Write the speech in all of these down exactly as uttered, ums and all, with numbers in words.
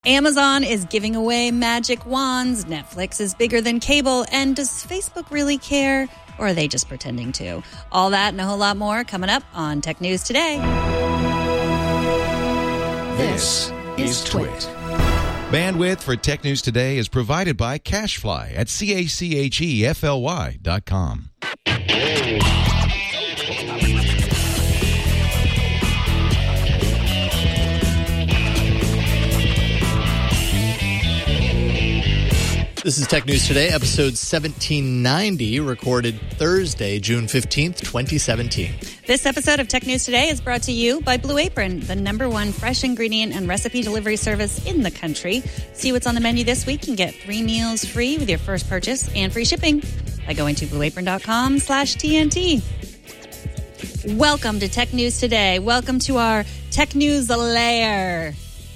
Amazon is giving away magic wands, Netflix is bigger than cable, and does Facebook really care? Or are they just pretending to? All that and a whole lot more coming up on Tech News Today. This is Twit. Bandwidth for Tech News Today is provided by CashFly at C A C H E F L Y dot com. This is Tech News Today, episode seventeen ninety, recorded Thursday, June fifteenth, twenty seventeen. This episode of Tech News Today is brought to you by Blue Apron, the number one fresh ingredient and recipe delivery service in the country. See what's on the menu this week and get three meals free with your first purchase and free shipping by going to blueapron.com slash TNT. Welcome to Tech News Today. Welcome to our Tech News Lair.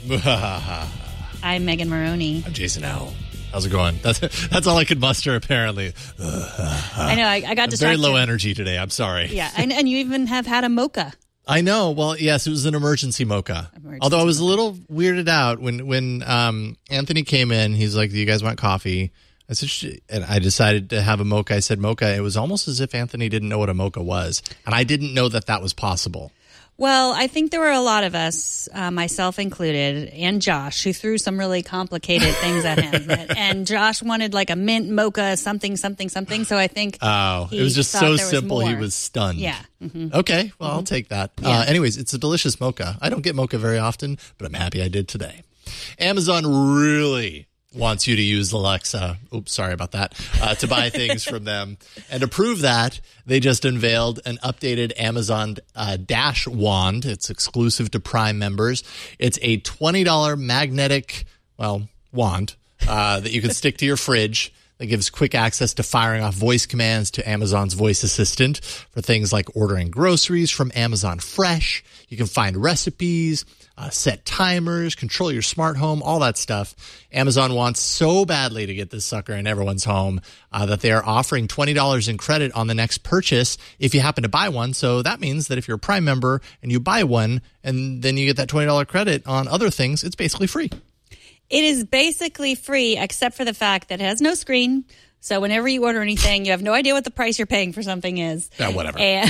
I'm Megan Maroney. I'm Jason Howell. How's it going? That's that's all I could muster, apparently. I know. I, I got distracted. Very low energy today. I'm sorry. Yeah, and, and you even have had a mocha. I know. Well, yes, it was an emergency mocha. Emergency Although I was mocha. a little weirded out when when um, Anthony came in. He's like, "Do you guys want coffee?" I said, and I decided to have a mocha. I said mocha. It was almost as if Anthony didn't know what a mocha was, and I didn't know that that was possible. Well, I think there were a lot of us, uh, myself included, and Josh, who threw some really complicated things at him. And Josh wanted like a mint mocha, something, something, something. So I think oh, it was just so simple. Was he was stunned. Yeah. Mm-hmm. Okay. Well, mm-hmm. I'll take that. Yeah. Uh, anyways, it's a delicious mocha. I don't get mocha very often, but I'm happy I did today. Amazon really wants you to use Alexa, oops, sorry about that, uh, to buy things from them. And to prove that, they just unveiled an updated Amazon uh, Dash wand. It's exclusive to Prime members. It's a twenty dollars magnetic, well, wand uh, that you can stick to your fridge that gives quick access to firing off voice commands to Amazon's voice assistant for things like ordering groceries from Amazon Fresh. You can find recipes, uh, set timers, control your smart home, all that stuff. Amazon wants so badly to get this sucker in everyone's home uh, that they are offering twenty dollars in credit on the next purchase if you happen to buy one. So that means that if you're a Prime member and you buy one and then you get that twenty dollars credit on other things, it's basically free. It is basically free, except for the fact that it has no screen. So whenever you order anything, you have no idea what the price you're paying for something is. Yeah, whatever. And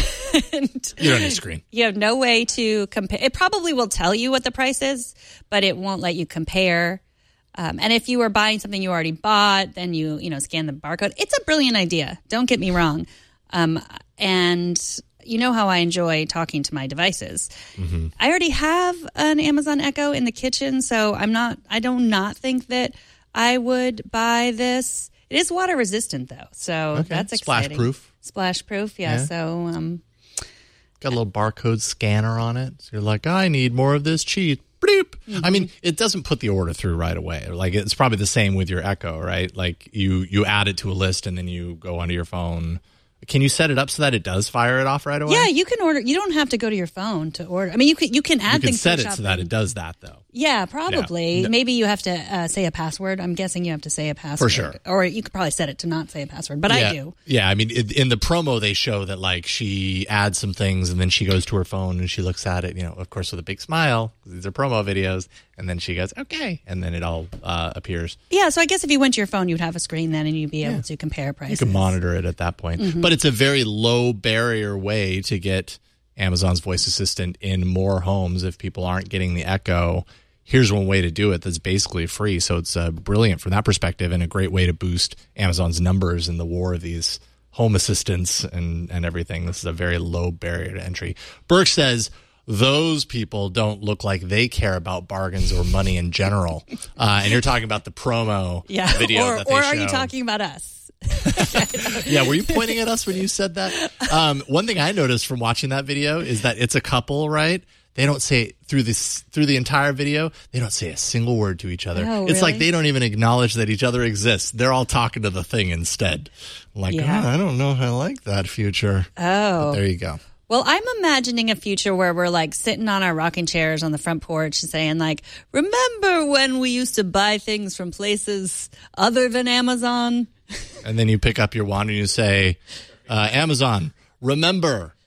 you don't need a screen. You have no way to compare. It probably will tell you what the price is, but it won't let you compare. Um, and if you were buying something you already bought, then you, you know, scan the barcode. It's a brilliant idea. Don't get me wrong. Um, and you know how I enjoy talking to my devices. Mm-hmm. I already have an Amazon Echo in the kitchen, so I'm not, I don't not think that I would buy this. It is water resistant though, so okay. that's exciting. Splash proof. Splash proof, yeah. yeah. So, um, got a little barcode scanner on it. So you're like, I need more of this cheese. Bleep. Mm-hmm. I mean, it doesn't put the order through right away. Like it's probably the same with your Echo, right? Like you, you add it to a list and then you go onto your phone. Can you set it up so that it does fire it off right away? Yeah, you can order. You don't have to go to your phone to order. I mean, you can you can add you can things. set to it so that it does that, though. Yeah, probably. Yeah. Maybe you have to uh, say a password. I'm guessing you have to say a password. For sure. Or you could probably set it to not say a password, but yeah. I do. Yeah, I mean, in the promo, they show that, like, she adds some things, and then she goes to her phone, and she looks at it, you know, of course, with a big smile, because these are promo videos, and then she goes, okay, and then it all uh, appears. Yeah, so I guess if you went to your phone, you'd have a screen then, and you'd be able yeah. to compare prices. You can monitor it at that point. Mm-hmm. But it's a very low barrier way to get Amazon's voice assistant in more homes if people aren't getting the Echo. Here's one way to do it that's basically free. So it's uh, brilliant from that perspective and a great way to boost Amazon's numbers in the war of these home assistants and, and everything. This is a very low barrier to entry. Burke says those people don't look like they care about bargains or money in general. Uh, and you're talking about the promo yeah. video or, that they or show. Or are you talking about us? Yeah, were you pointing at us when you said that? Um, one thing I noticed from watching that video is that it's a couple, right? They don't say through this through the entire video. They don't say a single word to each other. Oh, it's really? like they don't even acknowledge that each other exists. They're all talking to the thing instead. Like, yeah. oh, I don't know if I like that future. Oh, but there you go. Well, I'm imagining a future where we're like sitting on our rocking chairs on the front porch and saying like, remember when we used to buy things from places other than Amazon? And then you pick up your wand and you say, uh, Amazon, remember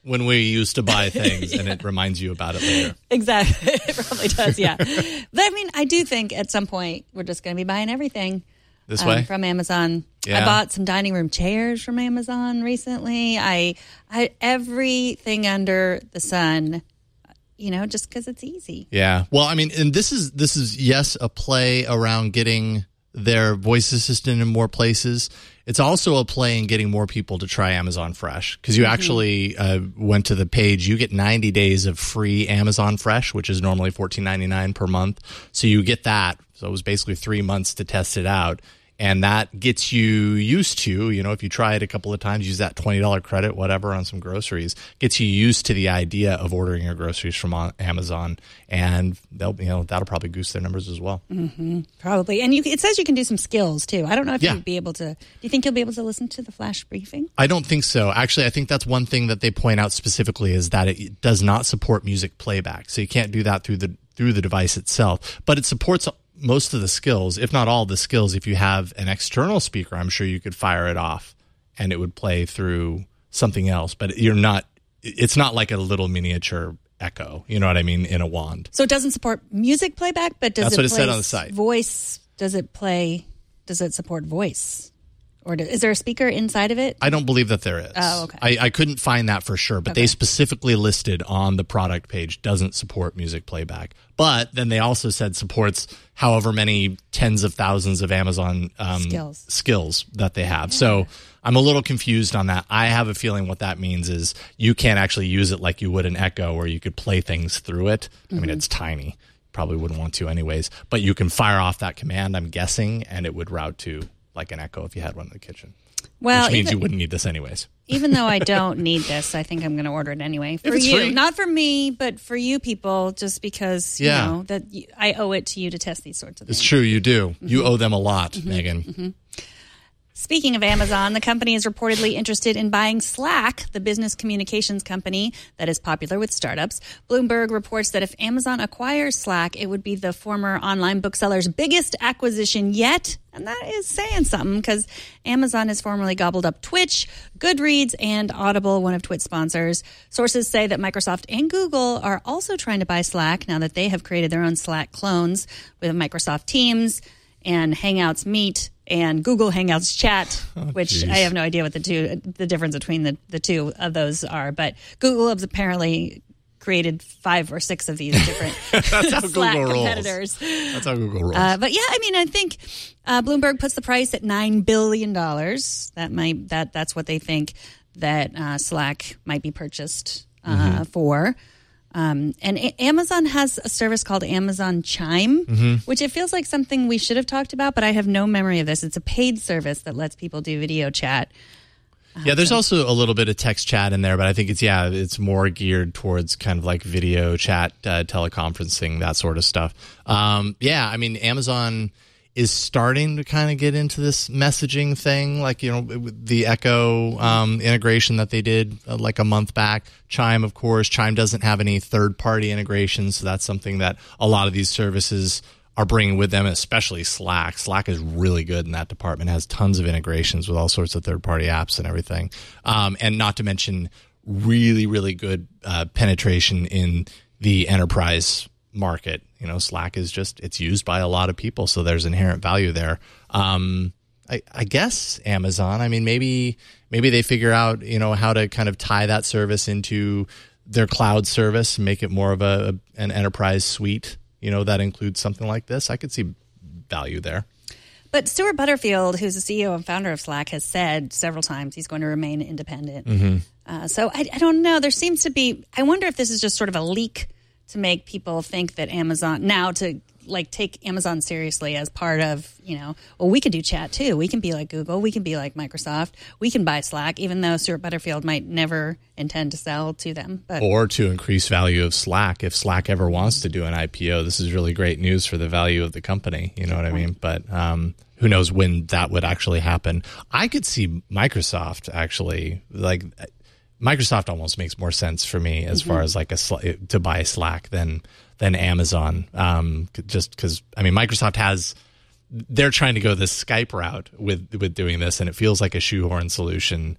when we used to buy things and it reminds you about it later. Exactly. It probably does, yeah. But I mean, I do think at some point we're just going to be buying everything This um, way? from Amazon. Yeah. I bought some dining room chairs from Amazon recently. I, I everything under the sun, you know, just because it's easy. Yeah. Well, I mean, and this is this is yes a play around getting their voice assistant in more places. It's also a play in getting more people to try Amazon Fresh, because you mm-hmm. actually uh, went to the page. You get ninety days of free Amazon Fresh, which is normally fourteen ninety-nine per month. So you get that. So it was basically three months to test it out. And that gets you used to, you know, if you try it a couple of times, use that twenty dollars credit, whatever, on some groceries, gets you used to the idea of ordering your groceries from Amazon. And they'll, you know, that'll probably goose their numbers as well. Mm-hmm. Probably. And you, it says you can do some skills, too. I don't know if yeah. you'd be able to. Do you think you'll be able to listen to the flash briefing? I don't think so. Actually, I think that's one thing that they point out specifically is that it does not support music playback. So you can't do that through the through the device itself. But it supports most of the skills, if not all the skills. If you have an external speaker, I'm sure you could fire it off and it would play through something else. But you're not, it's not like a little miniature Echo, you know what I mean, in a wand. So it doesn't support music playback, but does That's it what it play said on the site. Voice? Does it play, does it support voice? Or do, is there a speaker inside of it? I don't believe that there is. Oh, okay. I, I couldn't find that for sure, but okay. they specifically listed on the product page doesn't support music playback. But then they also said supports however many tens of thousands of Amazon um, skills. skills that they have. Yeah. So I'm a little confused on that. I have a feeling what that means is you can't actually use it like you would an Echo, where you could play things through it. Mm-hmm. I mean, it's tiny. Probably wouldn't want to anyways. But you can fire off that command, I'm guessing, and it would route to like an Echo if you had one in the kitchen. Well, which means even, you wouldn't need this anyways. Even though I don't need this, I think I'm going to order it anyway. For if it's you. Free. Not for me, but for you people, just because, you yeah. know, that you, I owe it to you to test these sorts of things. It's true, you do. Mm-hmm. You owe them a lot, mm-hmm. Megan. Mm-hmm. Speaking of Amazon, the company is reportedly interested in buying Slack, the business communications company that is popular with startups. Bloomberg reports that if Amazon acquires Slack, it would be the former online bookseller's biggest acquisition yet. And that is saying something, because Amazon has formerly gobbled up Twitch, Goodreads, and Audible, one of Twit's sponsors. Sources say that Microsoft and Google are also trying to buy Slack now that they have created their own Slack clones with Microsoft Teams and Hangouts Meet and Google Hangouts Chat, oh, which geez. I have no idea what the two, the difference between the, the two of those are. But Google has apparently created five or six of these different That's how Slack Google competitors. Rolls. That's how Google rolls. Uh, but yeah, I mean, I think uh, Bloomberg puts the price at nine billion dollars. That might that that's what they think that uh, Slack might be purchased uh, mm-hmm. for. Um, and a- Amazon has a service called Amazon Chime, mm-hmm. which it feels like something we should have talked about, but I have no memory of this. It's a paid service that lets people do video chat. Uh, yeah, there's so. also a little bit of text chat in there, but I think it's, yeah, it's more geared towards kind of like video chat, uh, teleconferencing, that sort of stuff. Um, yeah, I mean, Amazon is starting to kind of get into this messaging thing, like, you know, the Echo um, integration that they did uh, like a month back. Chime, of course. Chime doesn't have any third-party integrations, so that's something that a lot of these services are bringing with them, especially Slack. Slack is really good in that department, has tons of integrations with all sorts of third-party apps and everything. Um, and not to mention really, really good uh, penetration in the enterprise market. You know, Slack is just, it's used by a lot of people, so there's inherent value there. Um, I, I guess Amazon, I mean, maybe maybe they figure out, you know, how to kind of tie that service into their cloud service and make it more of a an enterprise suite, you know, that includes something like this. I could see value there. But Stuart Butterfield, who's the C E O and founder of Slack, has said several times he's going to remain independent. Mm-hmm. Uh, so I, I don't know. There seems to be, I wonder if this is just sort of a leak to make people think that Amazon, now to like take Amazon seriously as part of, you know, well, we could do chat too. We can be like Google. We can be like Microsoft. We can buy Slack, even though Stuart Butterfield might never intend to sell to them. But or to increase value of Slack. If Slack ever wants to do an I P O, this is really great news for the value of the company. You know what I mean? But um, who knows when that would actually happen. I could see Microsoft actually, like, Microsoft almost makes more sense for me as mm-hmm. far as like a to buy Slack than than Amazon. Um, just because I mean Microsoft has, they're trying to go this Skype route with with doing this, and it feels like a shoehorn solution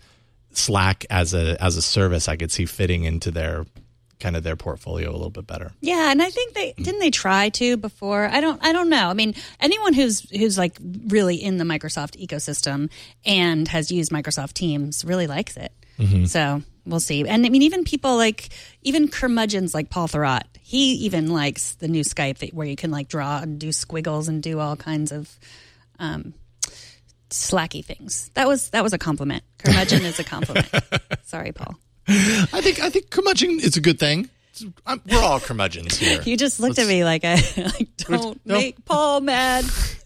Slack as a as a service, I could see fitting into their kind of their portfolio a little bit better. Yeah, and I think they didn't they try to before. I don't I don't know. I mean, anyone who's who's like really in the Microsoft ecosystem and has used Microsoft Teams really likes it. Mm-hmm. So we'll see. And I mean, even people like even curmudgeons like Paul Thurrott, he even likes the new Skype that, where you can like draw and do squiggles and do all kinds of um, slacky things. That was that was a compliment. Curmudgeon is a compliment. Sorry, Paul. I think I think curmudgeon is a good thing. I'm, we're all curmudgeons here. You just looked Let's, at me like I like, don't no. make Paul mad.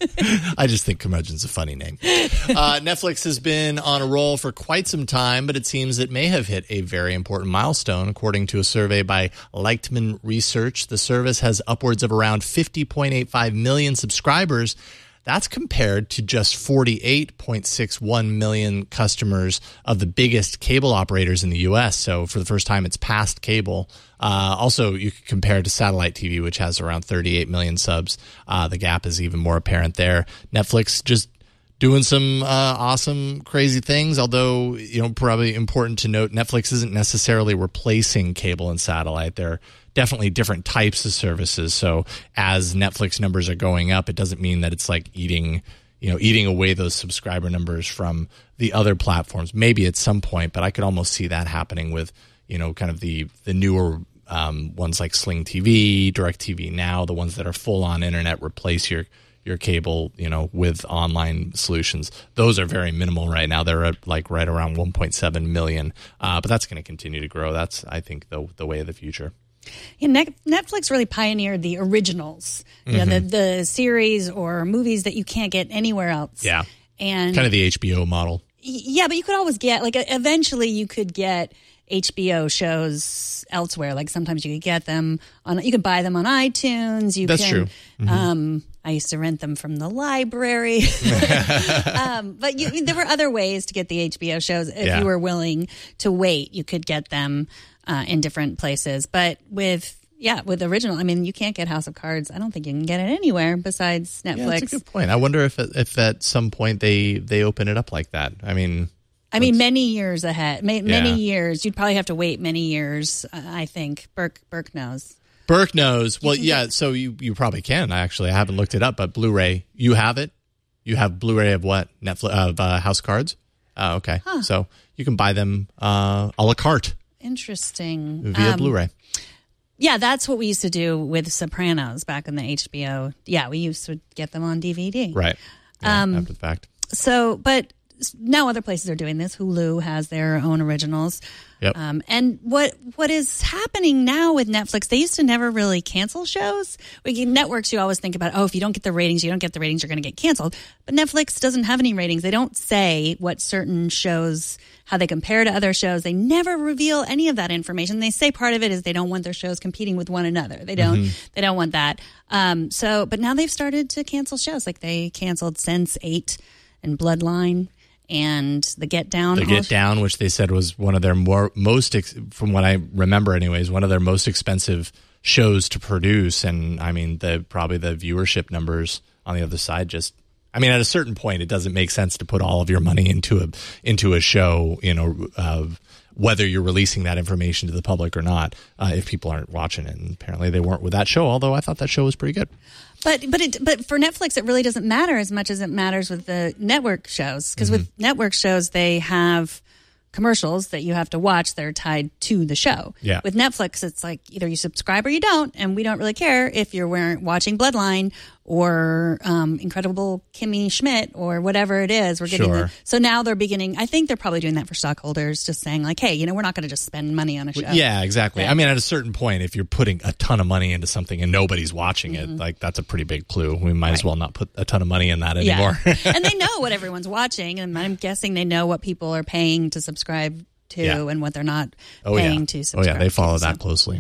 I just think curmudgeon's a funny name. Uh, Netflix has been on a roll for quite some time, but it seems it may have hit a very important milestone. According to a survey by Leichtman Research, the service has upwards of around fifty point eight five million subscribers. That's compared to just forty-eight point six one million customers of the biggest cable operators in the U S. So for the first time, it's passed cable. Uh, also, you could compare to satellite T V, which has around thirty-eight million subs. Uh, the gap is even more apparent there. Netflix just doing some uh, awesome, crazy things. Although, you know, probably important to note, Netflix isn't necessarily replacing cable and satellite. They're definitely different types of services. So as Netflix numbers are going up, it doesn't mean that it's like eating, you know, eating away those subscriber numbers from the other platforms. Maybe at some point, but I could almost see that happening with, you know, kind of the the newer um, ones like Sling T V, DirecTV Now, the ones that are full on internet replace your your cable, you know, with online solutions. Those are very minimal right now. They're at like right around one point seven million, uh, but that's going to continue to grow. That's, I think, the the way of the future. Yeah, Netflix really pioneered the originals, you mm-hmm. know, the, the series or movies that you can't get anywhere else. Yeah. And kind of the H B O model. Yeah, but you could always get, like, eventually you could get H B O shows elsewhere. Like, sometimes you could get them on, you could buy them on iTunes. You That's can, true. Mm-hmm. Um, I used to rent them from the library. um, but you, there were other ways to get the H B O shows. If yeah. you were willing to wait, you could get them uh, in different places. But with, yeah, with original, I mean, you can't get House of Cards. I don't think you can get it anywhere besides Netflix. Yeah, that's a good point. I wonder if if at some point they, they open it up like that. I mean... I mean, many years ahead, many yeah. years. You'd probably have to wait many years, I think. Burke Burke knows. Burke knows. Well, yeah, so you, you probably can, actually. I haven't looked it up, but Blu-ray, you have it? You have Blu-ray of what? Netflix, of uh, House Cards? Oh, okay. Huh. So you can buy them uh, a la carte. Interesting. Via um, Blu-ray. Yeah, that's what we used to do with Sopranos back in the H B O. Yeah, we used to get them on D V D. Right. Yeah, um, after the fact. So, but... now other places are doing this. Hulu has their own originals. Yep. Um, and what what is happening now with Netflix, they used to never really cancel shows. Like networks, you always think about, oh, if you don't get the ratings, you don't get the ratings, you're going to get canceled. But Netflix doesn't have any ratings. They don't say what certain shows, how they compare to other shows. They never reveal any of that information. They say part of it is they don't want their shows competing with one another. They don't mm-hmm. they don't want that. Um, so, but now they've started to cancel shows. Like they canceled Sense eight and Bloodline. And the Get Down. The Get Down, which they said was one of their more most, ex- from what I remember anyways, one of their most expensive shows to produce. And I mean, the probably the viewership numbers on the other side just, I mean, at a certain point, it doesn't make sense to put all of your money into a into a show, you know, uh, whether you're releasing that information to the public or not, uh, if people aren't watching it. And apparently they weren't with that show, although I thought that show was pretty good. But but it but for Netflix, it really doesn't matter as much as it matters with the network shows. Because mm-hmm. with network shows, they have commercials that you have to watch that are tied to the show. Yeah. With Netflix, it's like either you subscribe or you don't, and we don't really care if you're wearing, watching Bloodline or um, Incredible Kimmy Schmidt or whatever it is. We're getting sure. the, so now they're beginning. I think they're probably doing that for stockholders, just saying like, hey, you know, we're not going to just spend money on a show. Yeah, exactly. Yeah. I mean, at a certain point, if you're putting a ton of money into something and nobody's watching it, mm-hmm. like that's a pretty big clue. We might right. as well not put a ton of money in that anymore. Yeah. And they know what everyone's watching, and I'm guessing they know what people are paying to subscribe to yeah. and what they're not oh, paying yeah. to subscribe to. Oh, yeah, they follow to, that so. closely.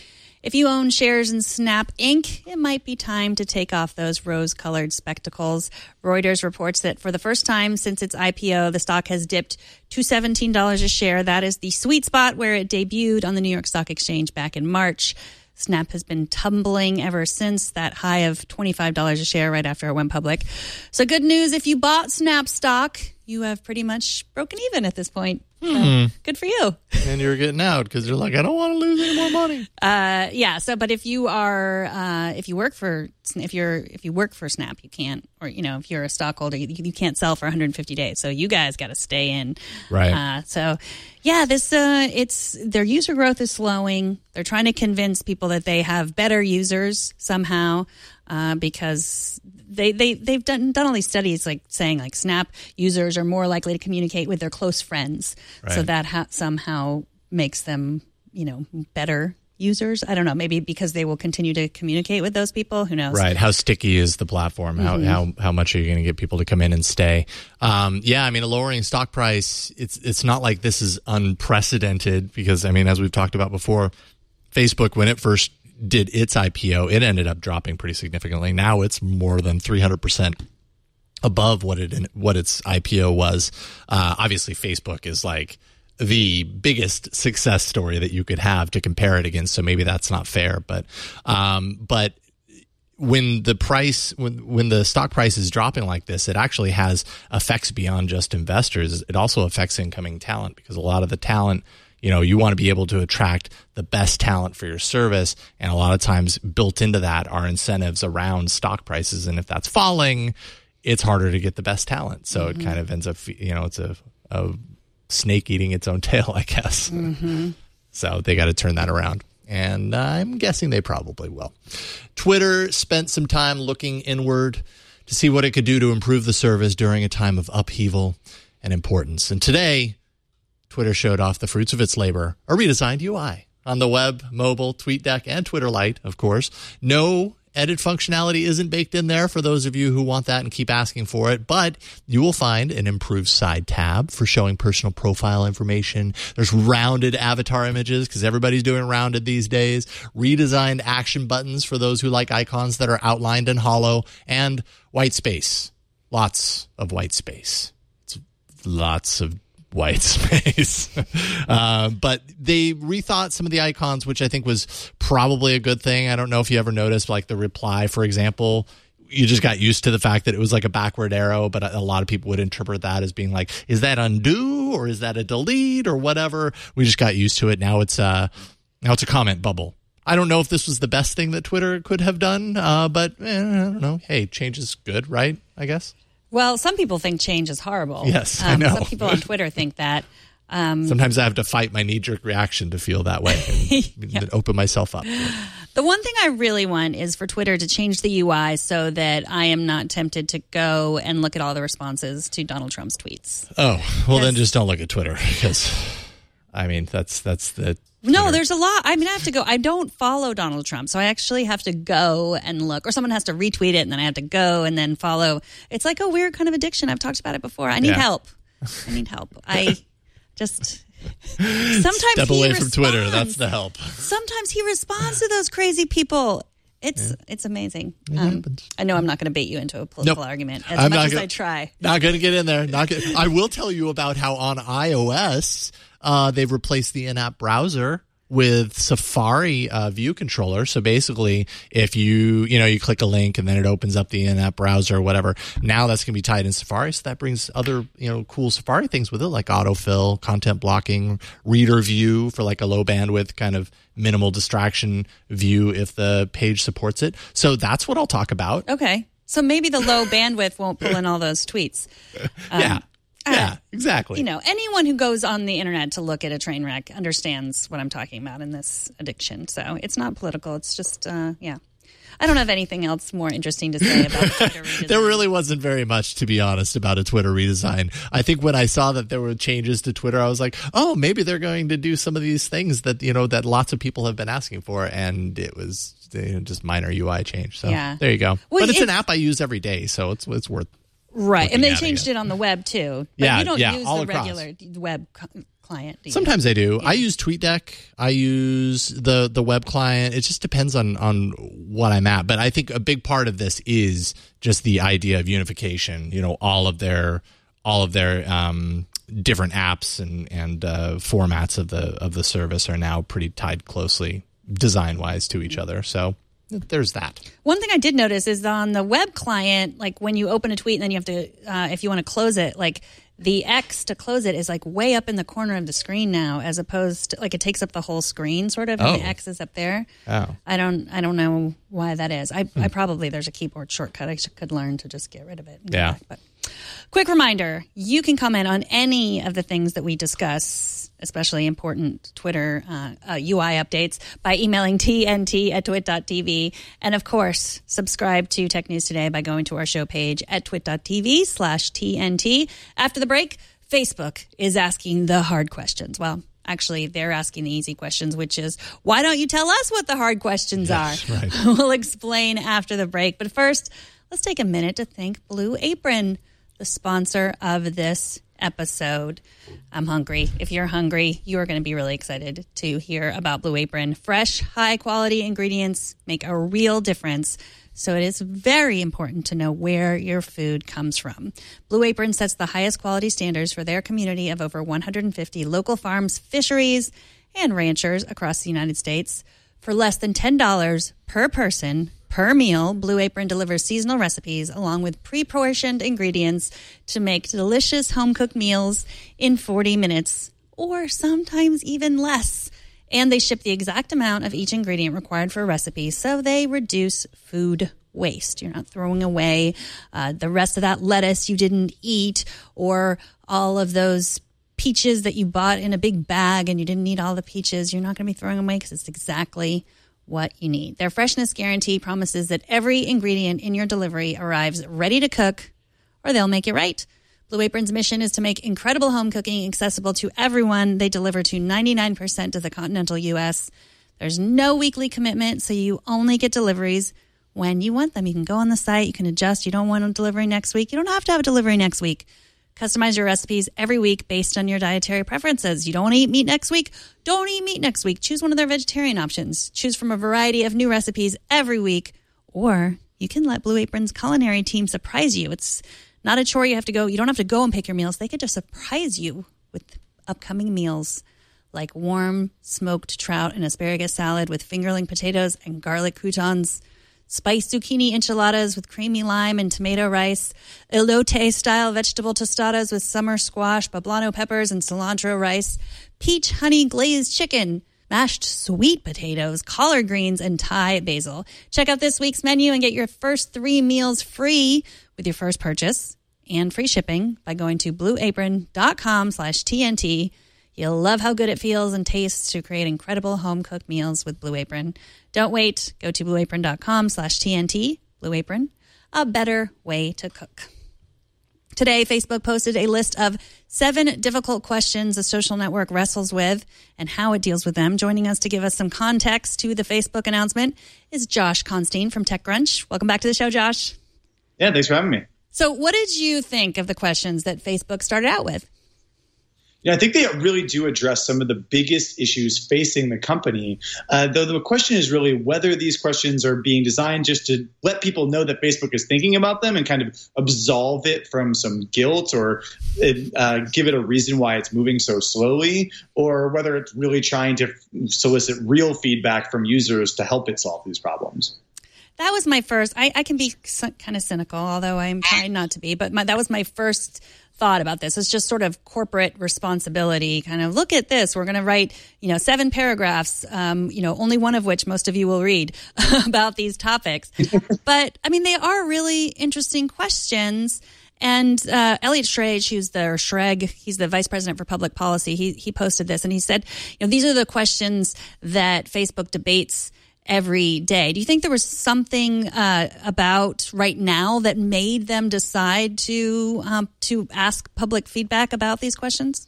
If you own shares in Snap Incorporated, it might be time to take off those rose-colored spectacles. Reuters reports that for the first time since its I P O, the stock has dipped to seventeen dollars a share. That is the sweet spot where it debuted on the New York Stock Exchange back in March. Snap has been tumbling ever since that high of twenty-five dollars a share right after it went public. So good news if you bought Snap stock. you have pretty much broken even at this point. So Hmm. good for you. And you're getting out because you're like, I don't want to lose any more money. Uh, yeah. So, but if you are, uh, if you work for, if you're, if you work for Snap, you can't, or you know, if you're a stockholder, you, you can't sell for one hundred fifty days. So you guys got to stay in. Right. Uh, so, yeah, this, uh, it's their user growth is slowing. They're trying to convince people that they have better users somehow, uh, because they they they've done done all these studies like saying like Snap users are more likely to communicate with their close friends. Right. So that ha- somehow makes them, you know, better users. I don't know, maybe because they will continue to communicate with those people. Who knows? Right. How sticky is the platform? How Mm-hmm. how how much are you going to get people to come in and stay? Um, yeah, I mean, a lowering stock price. It's it's not like this is unprecedented because I mean, as we've talked about before, Facebook when it first did its I P O, it ended up dropping pretty significantly. Now it's more than three hundred percent above what it what its I P O was. Uh, obviously, Facebook is like the biggest success story that you could have to compare it against. So maybe that's not fair, but um, but when the price when when the stock price is dropping like this, it actually has effects beyond just investors. It also affects incoming talent because a lot of the talent, you know, you want to be able to attract the best talent for your service. And a lot of times built into that are incentives around stock prices. And if that's falling, it's harder to get the best talent. So mm-hmm. it kind of ends up, you know, it's a, a snake eating its own tail, I guess. Mm-hmm. So they got to turn that around. And I'm guessing they probably will. Twitter spent some time looking inward to see what it could do to improve the service during a time of upheaval and importance. And today, Twitter showed off the fruits of its labor, a redesigned U I on the web, mobile, TweetDeck, and Twitter Lite, of course. No edit functionality isn't baked in there for those of you who want that and keep asking for it, but you will find an improved side tab for showing personal profile information. There's rounded avatar images because everybody's doing rounded these days. Redesigned action buttons for those who like icons that are outlined and hollow, and white space. Lots of white space. It's lots of white space. uh, but they rethought some of the icons, which I think was probably a good thing. I don't know if you ever noticed, like the reply, for example, you just got used to the fact that it was like a backward arrow, but a, a lot of people would interpret that as being like, is that undo or is that a delete or whatever? We just got used to it. Now it's uh, now it's a comment bubble. I don't know if this was the best thing that Twitter could have done, uh, but eh, I don't know. Hey, change is good, right? I guess. Well, some people think change is horrible. Yes, um, I know. Some people on Twitter think that. Um, Sometimes I have to fight my knee-jerk reaction to feel that way and yeah. open myself up. The one thing I really want is for Twitter to change the U I so that I am not tempted to go and look at all the responses to Donald Trump's tweets. Oh, well, then just don't look at Twitter because, I mean, that's that's the... No, Twitter. there's a lot. I mean, I have to go. I don't follow Donald Trump, so I actually have to go and look, or someone has to retweet it, and then I have to go and then follow. It's like a weird kind of addiction. I've talked about it before. I need Yeah. help. I need help. I just sometimes Step he away responds. from Twitter. That's the help. Sometimes he responds to those crazy people. It's yeah. it's amazing. It um, I know I'm not going to bait you into a political nope. argument as I'm much not as gonna, I try. Not going to get in there. Not gonna, I will tell you about how on iOS uh, they've replaced the in-app browser with Safari uh, view controller. So basically, if you, you know, you click a link and then it opens up the in-app browser or whatever, now that's going to be tied in Safari. So that brings other, you know, cool Safari things with it, like autofill, content blocking, reader view for like a low bandwidth kind of minimal distraction view if the page supports it. So that's what I'll talk about. Okay. So maybe the low bandwidth won't pull in all those tweets. Um, yeah. Yeah, uh, exactly. You know, anyone who goes on the internet to look at a train wreck understands what I'm talking about in this addiction. So it's not political. It's just, uh, yeah. I don't have anything else more interesting to say about the Twitter redesign. There really wasn't very much, to be honest, about a Twitter redesign. I think when I saw that there were changes to Twitter, I was like, oh, maybe they're going to do some of these things that, you know, that lots of people have been asking for. And it was you know, just minor U I change. So yeah. there you go. Well, but it's, it's an app I use every day, so it's it's worth Right, and they changed it. it on the web too. But yeah, you don't yeah, use all the across. regular web co- client. Do you? Sometimes I do. Yeah. I use TweetDeck. I use the the web client. It just depends on on what I'm at. But I think a big part of this is just the idea of unification. You know, all of their all of their um, different apps and and uh, formats of the of the service are now pretty tied closely design wise to each other. So there's that. One thing I did notice is on the web client, like when you open a tweet and then you have to, uh, if you want to close it, like the X to close it is like way up in the corner of the screen now, as opposed to like it takes up the whole screen sort of, and Oh. the X is up there. Oh. I don't, I don't know why that is. I, I probably there's a keyboard shortcut I should, could learn to just get rid of it. and go Yeah. back. But quick reminder: you can comment on any of the things that we discuss, especially important Twitter uh, uh, U I updates, by emailing T N T at twit dot t v. And of course, subscribe to Tech News Today by going to our show page at twit dot t v slash T N T. After the break, Facebook is asking the hard questions. Well, actually, they're asking the easy questions, which is, why don't you tell us what the hard questions Yes, are? right. We'll explain after the break. But first, let's take a minute to thank Blue Apron, the sponsor of this episode. I'm hungry. If you're hungry, you are going to be really excited to hear about Blue Apron. Fresh, high-quality ingredients make a real difference, so it is very important to know where your food comes from. Blue Apron sets the highest quality standards for their community of over one hundred fifty local farms, fisheries, and ranchers across the United States. For less than ten dollars per person per meal, Blue Apron delivers seasonal recipes along with pre-portioned ingredients to make delicious home-cooked meals in forty minutes, or sometimes even less. And they ship the exact amount of each ingredient required for a recipe, so they reduce food waste. You're not throwing away uh, the rest of that lettuce you didn't eat, or all of those peaches that you bought in a big bag and you didn't eat all the peaches. You're not going to be throwing them away because it's exactly what you need. Their freshness guarantee promises that every ingredient in your delivery arrives ready to cook, or they'll make it right. Blue Apron's mission is to make incredible home cooking accessible to everyone. They deliver to ninety-nine percent of the continental U S. There's no weekly commitment, so you only get deliveries when you want them. You can go on the site, you can adjust. You don't want a delivery next week, you don't have to have a delivery next week. Customize your recipes every week based on your dietary preferences. You don't want to eat meat next week? Don't eat meat next week. Choose one of their vegetarian options. Choose from a variety of new recipes every week. Or you can let Blue Apron's culinary team surprise you. It's not a chore you have to go. You don't have to go and pick your meals. They could just surprise you with upcoming meals like warm smoked trout and asparagus salad with fingerling potatoes and garlic croutons, spiced zucchini enchiladas with creamy lime and tomato rice, elote-style vegetable tostadas with summer squash, poblano peppers, and cilantro rice, peach honey glazed chicken, mashed sweet potatoes, collard greens, and Thai basil. Check out this week's menu and get your first three meals free with your first purchase and free shipping by going to blueapron.com slash TNT. You'll love how good it feels and tastes to create incredible home-cooked meals with Blue Apron. Don't wait. Go to blueapron.com slash TNT. Blue Apron, a better way to cook. Today, Facebook posted a list of seven difficult questions the social network wrestles with and how it deals with them. Joining us to give us some context to the Facebook announcement is Josh Constine from TechCrunch. Welcome back to the show, Josh. Yeah, thanks for having me. So what did you think of the questions that Facebook started out with? Yeah, I think they really do address some of the biggest issues facing the company, uh, though the question is really whether these questions are being designed just to let people know that Facebook is thinking about them and kind of absolve it from some guilt or uh, give it a reason why it's moving so slowly, or whether it's really trying to solicit real feedback from users to help it solve these problems. That was my first, I, I can be kind of cynical, although I'm trying not to be, but my, that was my first thought about this. It's just sort of corporate responsibility, kind of look at this. We're going to write, you know, seven paragraphs, um, you know, only one of which most of you will read about these topics. But I mean, they are really interesting questions. And uh, Elliot Schrage, who's the or Schrag, he's the vice president for public policy. He he posted this and he said, you know, these are the questions that Facebook debates every day. Do you think there was something uh, about right now that made them decide to um, to ask public feedback about these questions?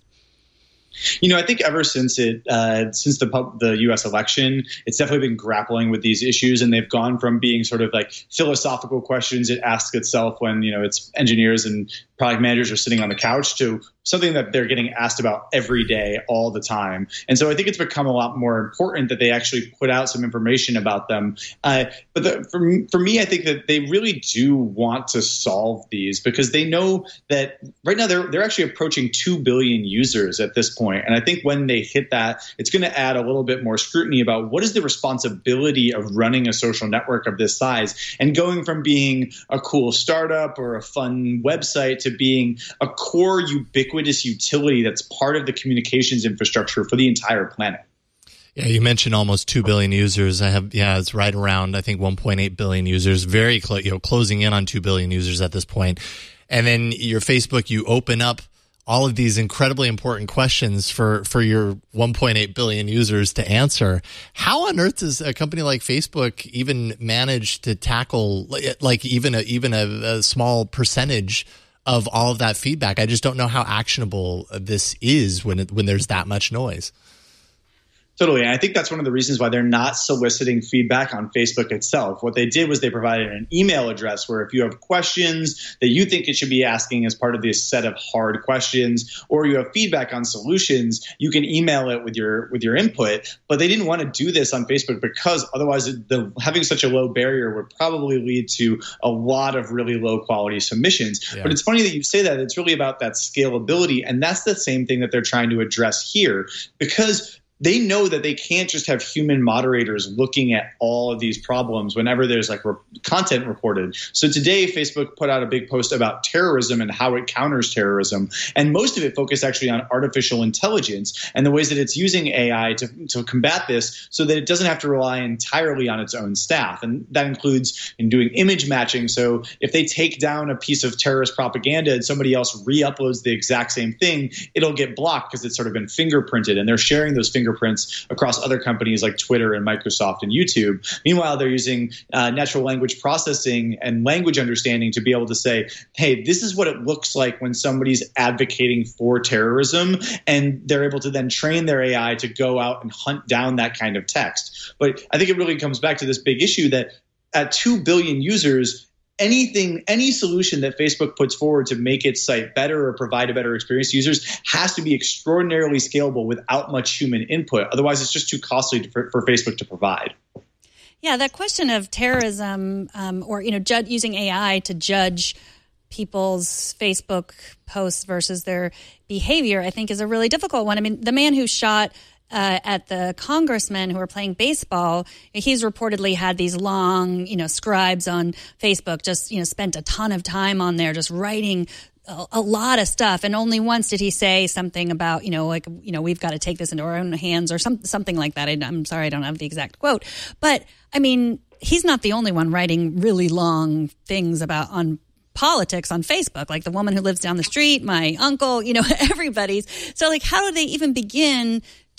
You know, I think ever since it uh, since the pub, the U S election, it's definitely been grappling with these issues, and they've gone from being sort of like philosophical questions it asks itself when, you know, its engineers and product managers are sitting on the couch to something that they're getting asked about every day, all the time. And so I think it's become a lot more important that they actually put out some information about them. Uh, but the, for, for me, I think that they really do want to solve these because they know that right now they're they're actually approaching two billion users at this point. And I think when they hit that, it's going to add a little bit more scrutiny about what is the responsibility of running a social network of this size and going from being a cool startup or a fun website to being a core ubiquitous utility that's part of the communications infrastructure for the entire planet. Yeah, you mentioned almost two billion users. I have, yeah, it's right around, I think, one point eight billion users, very close, you know, closing in on two billion users at this point. And then your Facebook, you open up all of these incredibly important questions for, for your one point eight billion users to answer. How on earth does a company like Facebook even manage to tackle like even a, even a, a small percentage of all of that feedback? I just don't know how actionable this is when it, when there's that much noise. Totally. And I think that's one of the reasons why they're not soliciting feedback on Facebook itself. What they did was they provided an email address where if you have questions that you think it should be asking as part of this set of hard questions, or you have feedback on solutions, you can email it with your with your input. But they didn't want to do this on Facebook because otherwise the, having such a low barrier would probably lead to a lot of really low quality submissions. Yeah. But it's funny that you say that. It's really about that scalability. And that's the same thing that they're trying to address here, because they know that they can't just have human moderators looking at all of these problems whenever there's like re- content reported. So today, Facebook put out a big post about terrorism and how it counters terrorism. And most of it focused actually on artificial intelligence and the ways that it's using A I to, to combat this so that it doesn't have to rely entirely on its own staff. And that includes in doing image matching. So if they take down a piece of terrorist propaganda and somebody else re-uploads the exact same thing, it'll get blocked because it's sort of been fingerprinted. And they're sharing those fingerprints across other companies like Twitter and Microsoft and YouTube. Meanwhile, they're using uh, natural language processing and language understanding to be able to say, hey, this is what it looks like when somebody's advocating for terrorism. And they're able to then train their A I to go out and hunt down that kind of text. But I think it really comes back to this big issue that at two billion users, anything, any solution that Facebook puts forward to make its site better or provide a better experience to users has to be extraordinarily scalable without much human input. Otherwise, it's just too costly for, for Facebook to provide. Yeah, that question of terrorism um, or, you know, ju- using A I to judge people's Facebook posts versus their behavior, I think is a really difficult one. I mean, the man who shot Uh, at the congressmen who were playing baseball, he's reportedly had these long, you know, scribes on Facebook, just, you know, spent a ton of time on there just writing a, a lot of stuff. And only once did he say something about, you know, like, you know, we've got to take this into our own hands or some, something like that. I, I'm sorry, I don't have the exact quote. But, I mean, he's not the only one writing really long things about on politics on Facebook, like the woman who lives down the street, my uncle, you know, everybody's. So, like, how do they even begin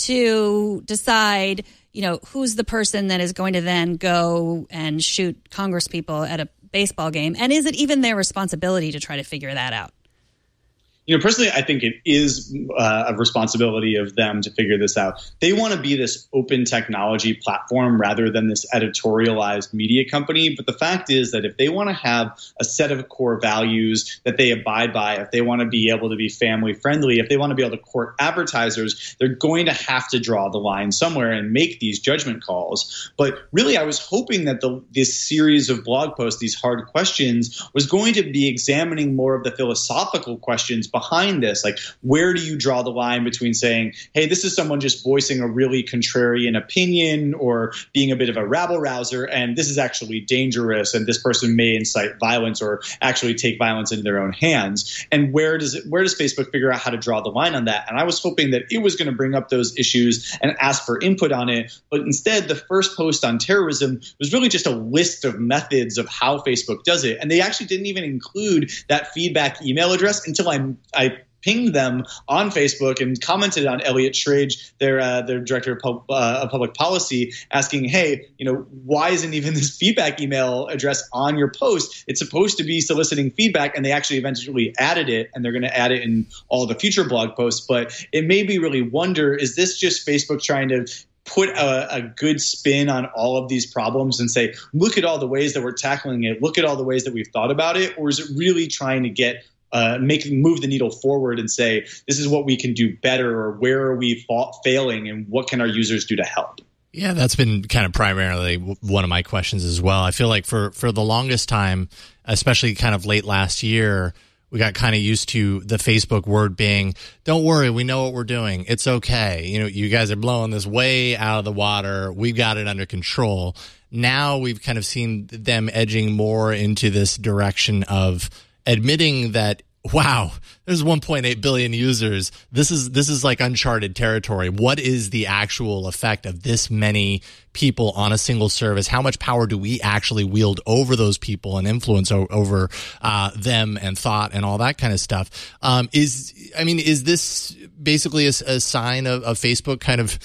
to decide, you know, who's the person that is going to then go and shoot congresspeople at a baseball game? And is it even their responsibility to try to figure that out? You know, personally, I think it is uh, a responsibility of them to figure this out. They want to be this open technology platform rather than this editorialized media company. But the fact is that if they want to have a set of core values that they abide by, if they want to be able to be family friendly, if they want to be able to court advertisers, they're going to have to draw the line somewhere and make these judgment calls. But really, I was hoping that the, this series of blog posts, these hard questions, was going to be examining more of the philosophical questions behind this. Like, where do you draw the line between saying, hey, this is someone just voicing a really contrarian opinion or being a bit of a rabble rouser, and this is actually dangerous, and this person may incite violence or actually take violence into their own hands? And where does it, where does Facebook figure out how to draw the line on that? And I was hoping that it was going to bring up those issues and ask for input on it. But instead, the first post on terrorism was really just a list of methods of how Facebook does it. And they actually didn't even include that feedback email address until I I pinged them on Facebook and commented on Elliot Schrage, their uh, their director of, pub, uh, of public policy, asking, hey, you know, why isn't even this feedback email address on your post? It's supposed to be soliciting feedback, and they actually eventually added it, and they're going to add it in all the future blog posts. But it made me really wonder, is this just Facebook trying to put a, a good spin on all of these problems and say, look at all the ways that we're tackling it, look at all the ways that we've thought about it, or is it really trying to get uh, make move the needle forward and say, this is what we can do better, or where are we fa- failing, and what can our users do to help? Yeah, that's been kind of primarily one of my questions as well. I feel like for, for the longest time, especially kind of late last year, we got kind of used to the Facebook word being, don't worry, we know what we're doing. It's okay. You know, you guys are blowing this way out of the water. We've got it under control. Now we've kind of seen them edging more into this direction of admitting that, wow, there's one point eight billion users. This is this is like uncharted territory. What is the actual effect of this many people on a single service? How much power do we actually wield over those people and influence o- over uh, them and thought and all that kind of stuff? Um, is I mean, is this basically a, a sign of, of Facebook kind of,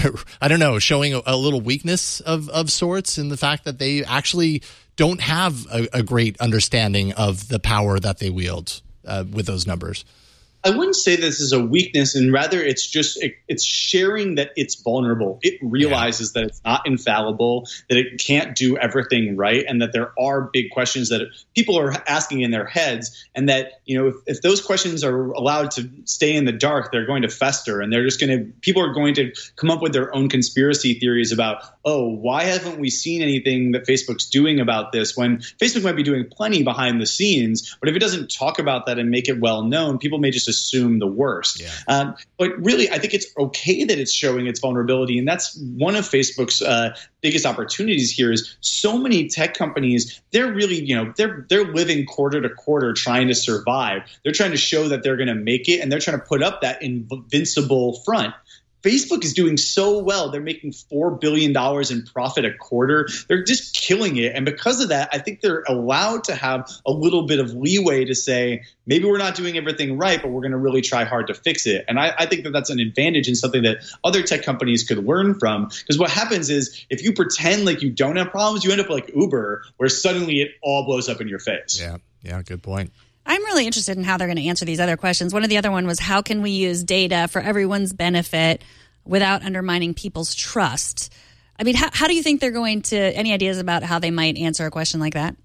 I don't know, showing a, a little weakness of, of sorts in the fact that they actually don't have a, a great understanding of the power that they wield uh, with those numbers? I wouldn't say this is a weakness, and rather it's just it, it's sharing that it's vulnerable. It realizes yeah. that it's not infallible, that it can't do everything right, and that there are big questions that people are asking in their heads, and that, you know, if, if those questions are allowed to stay in the dark, they're going to fester, and they're just going to people are going to come up with their own conspiracy theories about, oh, why haven't we seen anything that Facebook's doing about this, when Facebook might be doing plenty behind the scenes, but if it doesn't talk about that and make it well known, people may just assume the worst. Yeah. Um, but really, I think it's okay that it's showing its vulnerability. And that's one of Facebook's uh, biggest opportunities here is so many tech companies, they're really, you know, they're they're living quarter to quarter trying to survive. They're trying to show that they're going to make it, and they're trying to put up that invincible front. Facebook is doing so well. They're making four billion dollars in profit a quarter. They're just killing it. And because of that, I think they're allowed to have a little bit of leeway to say, maybe we're not doing everything right, but we're going to really try hard to fix it. And I, I think that that's an advantage and something that other tech companies could learn from. Because what happens is if you pretend like you don't have problems, you end up like Uber, where suddenly it all blows up in your face. Yeah, yeah, good point. I'm really interested in how they're going to answer these other questions. One of the other one was, how can we use data for everyone's benefit without undermining people's trust? I mean, how, how do you think they're going to, any ideas about how they might answer a question like that?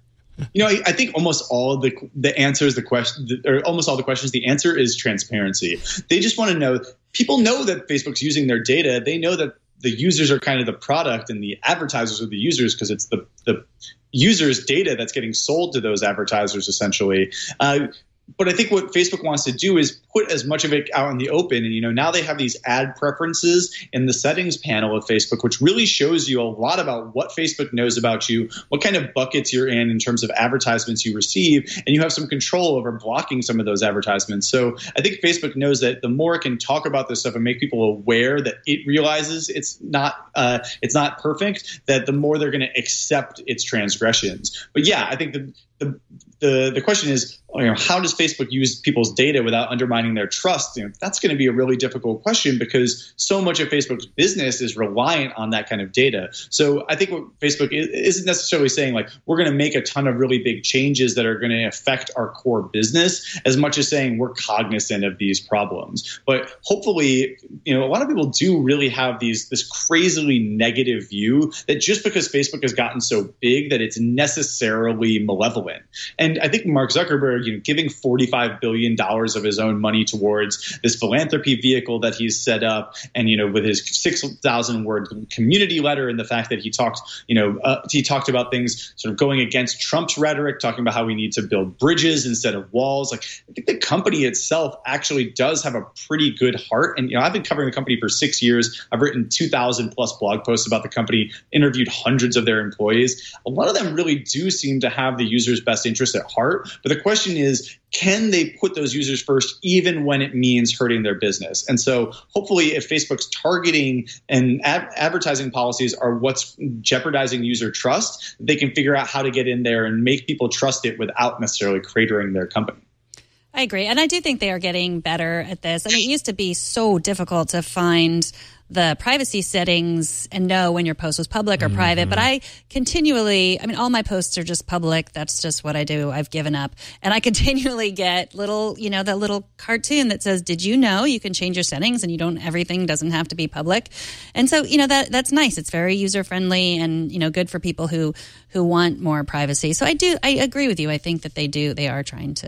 You know, I, I think almost all the the answers, the question, or almost all the questions, the answer is transparency. They just want to know, people know that Facebook's using their data. They know that the users are kind of the product and the advertisers are the users, because it's the, the users' data that's getting sold to those advertisers, essentially. Uh, But I think what Facebook wants to do is put as much of it out in the open. And, you know, now they have these ad preferences in the settings panel of Facebook, which really shows you a lot about what Facebook knows about you, what kind of buckets you're in in terms of advertisements you receive, and you have some control over blocking some of those advertisements. So I think Facebook knows that the more it can talk about this stuff and make people aware that it realizes it's not uh, it's not perfect, that the more they're going to accept its transgressions. But yeah, I think the the the, the question is, you know, how does Facebook use people's data without undermining their trust? You know, that's going to be a really difficult question, because so much of Facebook's business is reliant on that kind of data. So I think what Facebook is, isn't necessarily saying, like, we're going to make a ton of really big changes that are going to affect our core business, as much as saying we're cognizant of these problems. But hopefully, you know, a lot of people do really have these this crazily negative view that just because Facebook has gotten so big that it's necessarily malevolent. And I think Mark Zuckerberg, you know, giving forty-five billion dollars of his own money towards this philanthropy vehicle that he's set up, and, you know, with his six thousand word community letter, and the fact that he talked, you know, uh, he talked about things sort of going against Trump's rhetoric, talking about how we need to build bridges instead of walls. Like, I think the company itself actually does have a pretty good heart. And, you know, I've been covering the company for six years. I've written two thousand plus blog posts about the company, interviewed hundreds of their employees. A lot of them really do seem to have the user's best interest at heart. But the question is, can they put those users first, even when it means hurting their business? And so hopefully, if Facebook's targeting and ad- advertising policies are what's jeopardizing user trust, they can figure out how to get in there and make people trust it without necessarily cratering their company. I agree. And I do think they are getting better at this. I mean, it used to be so difficult to find the privacy settings and know when your post was public or mm-hmm. private. But I continually, I mean, all my posts are just public. That's just what I do. I've given up. And I continually get little, you know, that little cartoon that says, did you know you can change your settings and you don't, everything doesn't have to be public. And so, you know, that that's nice. It's very user friendly and, you know, good for people who, who want more privacy. So I do, I agree with you. I think that they do, they are trying to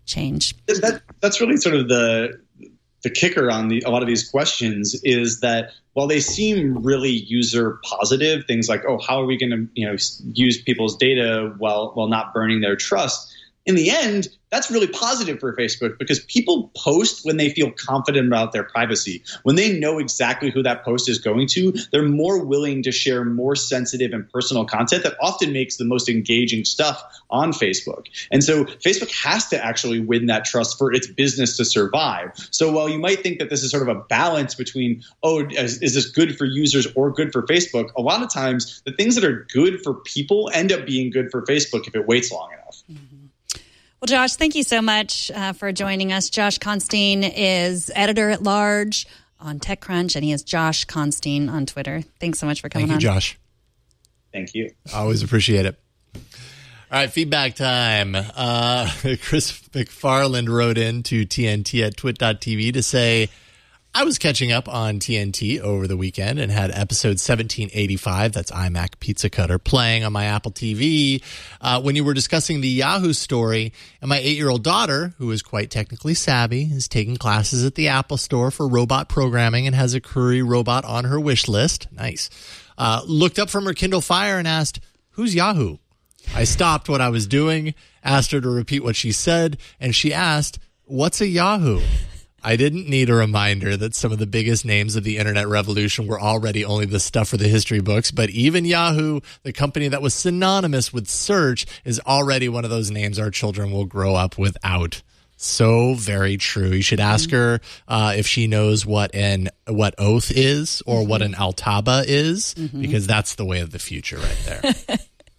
change. That, that's really sort of the the kicker on the, a lot of these questions is that while they seem really user positive, things like, oh, how are we going to you know use people's data while while not burning their trust? In the end, that's really positive for Facebook because people post when they feel confident about their privacy. When they know exactly who that post is going to, they're more willing to share more sensitive and personal content that often makes the most engaging stuff on Facebook. And so Facebook has to actually win that trust for its business to survive. So while you might think that this is sort of a balance between, oh, is, is this good for users or good for Facebook? A lot of times, the things that are good for people end up being good for Facebook if it waits long enough. Mm-hmm. Well, Josh, thank you so much uh, for joining us. Josh Constine is editor-at-large on TechCrunch, and he is Josh Constine on Twitter. Thanks so much for coming on. Thank you, on. Josh. Thank you. Always appreciate it. All right, feedback time. Uh, Chris McFarland wrote in to T N T at twit dot t v to say, I was catching up on T N T over the weekend and had episode seventeen eighty-five, that's iMac Pizza Cutter, playing on my Apple T V uh, when you were discussing the Yahoo story. And my eight-year-old daughter, who is quite technically savvy, is taking classes at the Apple Store for robot programming and has a Curry robot on her wish list. Nice. Uh, looked up from her Kindle Fire and asked, who's Yahoo? I stopped what I was doing, asked her to repeat what she said, and she asked, what's a Yahoo? I didn't need a reminder that some of the biggest names of the internet revolution were already only the stuff for the history books, but even Yahoo, the company that was synonymous with search, is already one of those names our children will grow up without. So very true. You should ask her uh, if she knows what an what oath is or mm-hmm. what an altaba is, mm-hmm. because that's the way of the future right there.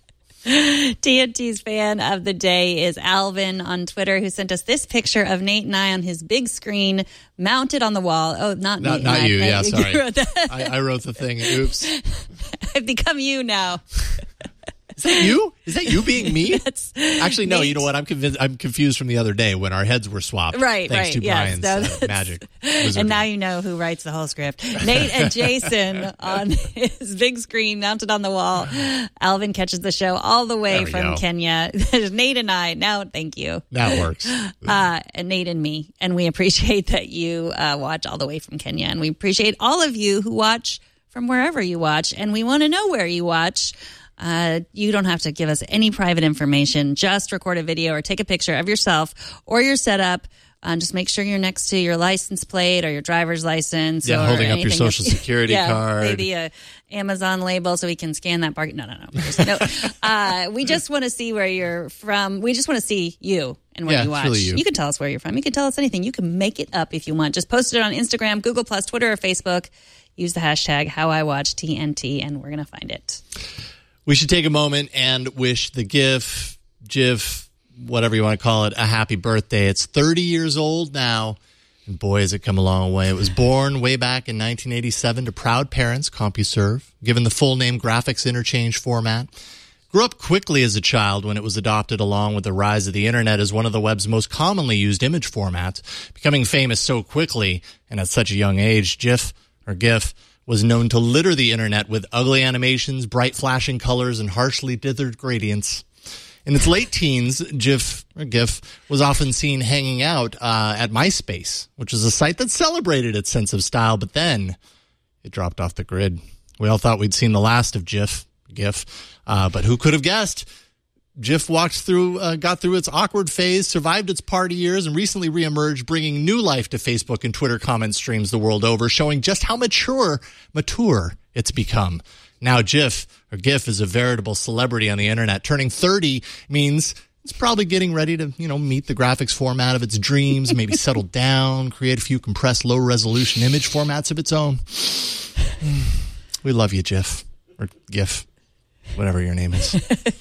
T N T's fan of the day is Alvin on Twitter, who sent us this picture of Nate and I on his big screen mounted on the wall. Oh, not, not Nate. Not and you. I, Yeah, I, sorry. You wrote that. I, I wrote the thing. Oops. I've become you now. Is that you? Is that you being me? That's Actually, no. Nate. You know what? I'm convinced. I'm confused from the other day when our heads were swapped. Right, thanks right. to Yes, Brian's uh, magic. Wizardry. And now you know who writes the whole script. Nate and Jason on his big screen mounted on the wall. Alvin catches the show all the way from go. Kenya. There's Nate and I. Now, thank you. That works. Uh, and Nate and me. And we appreciate that you uh, watch all the way from Kenya. And we appreciate all of you who watch from wherever you watch. And we want to know where you watch. Uh, you don't have to give us any private information. Just record a video or take a picture of yourself or your setup. Um, just make sure you're next to your license plate or your driver's license. Yeah, or holding up your anything social else. security yeah, card. Maybe a Amazon label so we can scan that barcode. No, no, no. no. Uh, we just want to see where you're from. We just want to see you and where yeah, you watch. Really you. you can tell us where you're from. You can tell us anything. You can make it up if you want. Just post it on Instagram, Google Plus, Twitter, or Facebook. Use the hashtag HowIWatchTNT, and we're going to find it. We should take a moment and wish the GIF, GIF, whatever you want to call it, a happy birthday. It's thirty years old now, and boy, has it come a long way. It was born way back in nineteen eighty-seven to proud parents, CompuServe, given the full name graphics interchange format. Grew up quickly as a child when it was adopted along with the rise of the internet as one of the web's most commonly used image formats, becoming famous so quickly and at such a young age. GIF, or GIF, was known to litter the internet with ugly animations, bright flashing colors, and harshly dithered gradients. In its late teens, GIF, or GIF, was often seen hanging out uh, at MySpace, which was a site that celebrated its sense of style, but then it dropped off the grid. We all thought we'd seen the last of GIF, GIF, uh, but who could have guessed? GIF walked through, uh, got through its awkward phase, survived its party years, and recently reemerged, bringing new life to Facebook and Twitter comment streams the world over, showing just how mature, mature it's become. Now GIF, or GIF, is a veritable celebrity on the internet. Turning thirty means it's probably getting ready to, you know, meet the graphics format of its dreams, maybe settle down, create a few compressed low-resolution image formats of its own. We love you, GIF, or GIF, whatever your name is.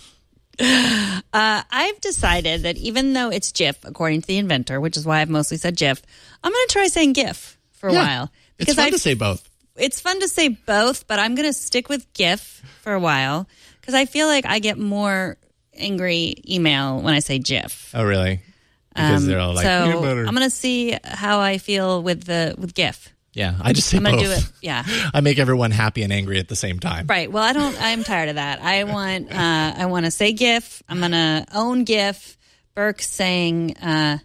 Uh, I've decided that even though it's GIF, according to the inventor, which is why I've mostly said GIF, I'm going to try saying GIF for a yeah, while. Because it's fun I've, to say both. It's fun to say both, but I'm going to stick with GIF for a while because I feel like I get more angry email when I say GIF. Oh, really? Because um, they're all like, so peanut butter. I'm going to see how I feel with the with GIF. Yeah, I just say I'm gonna both. do it. Yeah, I make everyone happy and angry at the same time. Right. Well, I don't. I'm tired of that. I want. Uh, I want to say GIF. I'm gonna own GIF. Burke's saying uh,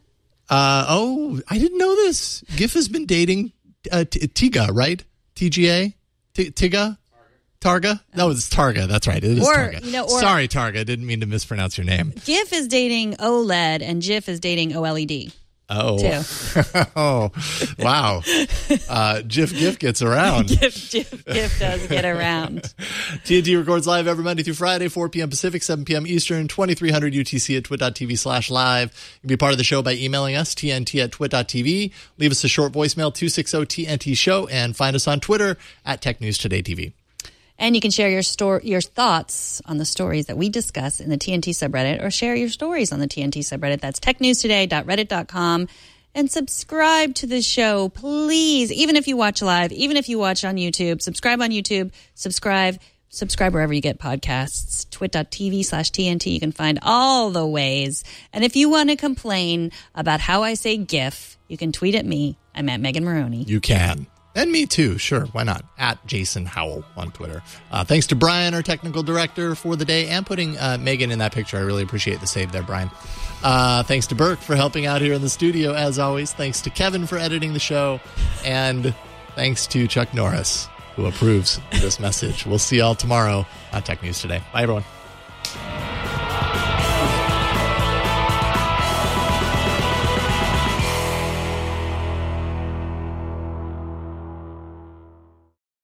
Uh, oh, I didn't know this. GIF has been dating uh, T- Tiga, right? T G A? T- Tiga? Targa? No, it's Targa. That's right. It is Or, Targa. you know, or- Sorry, Targa. Didn't mean to mispronounce your name. GIF is dating OLED and GIF is dating OLED. Oh. Too. Oh, wow. Uh, GIF GIF gets around. GIF, GIF, GIF does get around. T N T records live every Monday through Friday, four p.m. Pacific, seven p.m. Eastern, twenty-three hundred U T C at twit.tv slash live. You can be part of the show by emailing us, T N T at twit.tv. Leave us a short voicemail, two six zero T N T show, and find us on Twitter at Tech News Today T V. And you can share your sto- your thoughts on the stories that we discuss in the T N T subreddit, or share your stories on the T N T subreddit. That's tech news today dot reddit dot com. And subscribe to the show, please. Even if you watch live, even if you watch on YouTube, subscribe on YouTube, subscribe, subscribe wherever you get podcasts, twit.tv slash TNT. You can find all the ways. And if you want to complain about how I say GIF, you can tweet at me. I'm at Megan Maroney. You can. And me too, sure, why not? At Jason Howell on Twitter. Uh, thanks to Brian, our technical director for the day, and putting uh, Megan in that picture. I really appreciate the save there, Brian. Uh, thanks to Burke for helping out here in the studio, as always. Thanks to Kevin for editing the show. And thanks to Chuck Norris, who approves this message. We'll see y'all tomorrow on Tech News Today. Bye, everyone.